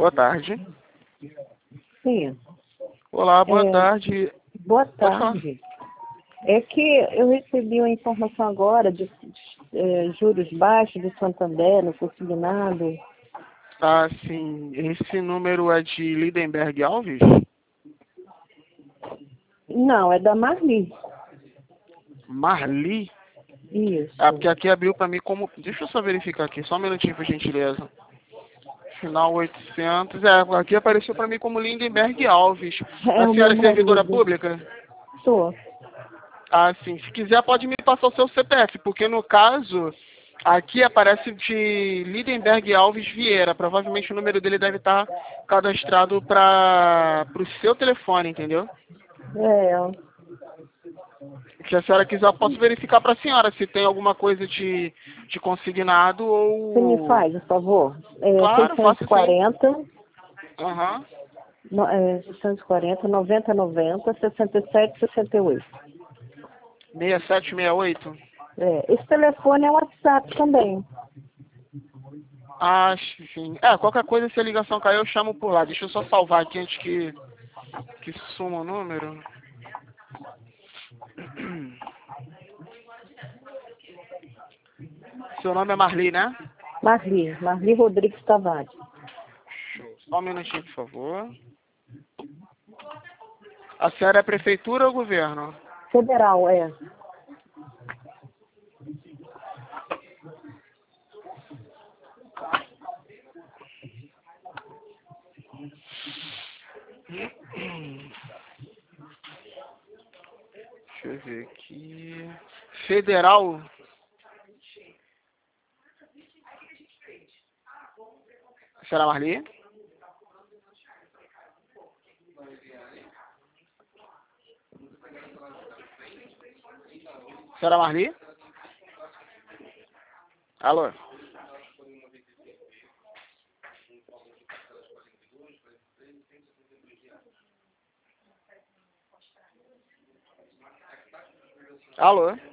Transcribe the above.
Boa tarde. Sim. Olá, boa tarde. Boa Pode falar. tarde. É que eu recebi uma informação agora de juros baixos do Santander, no consignado. Ah, sim. Esse número é de Lindenberg Alves? Não, é da Marli. Marli? Isso. Ah, porque aqui abriu pra mim como... Deixa eu só verificar aqui, só um minutinho, por gentileza. Final 800. Aqui apareceu pra mim como Lindenberg Alves. É A o senhora meu é servidora marido. pública? Sou. Ah, sim. Se quiser, pode me passar o seu CPF, porque no caso, aqui aparece de Lindenberg Alves Vieira. Provavelmente o número dele deve estar cadastrado para o seu telefone, entendeu? É. Se a senhora quiser, eu posso verificar para a senhora se tem alguma coisa de consignado Você me ou... faz, por favor? É Claro, faço sim. 640, Aham. 640, 9090, 67, 68. 6768. Esse telefone é WhatsApp também. Ah, sim. Qualquer coisa, se a ligação cair, eu chamo por lá. Deixa eu só salvar aqui antes que suma o número. Seu nome é Marli, né? Marli Rodrigues Tavares. Show. Só um minutinho, por favor. A senhora é prefeitura ou governo? Federal, é. Deixa eu ver aqui. Federal? Senhora Marli? Senhora Marli? Alô? Alô?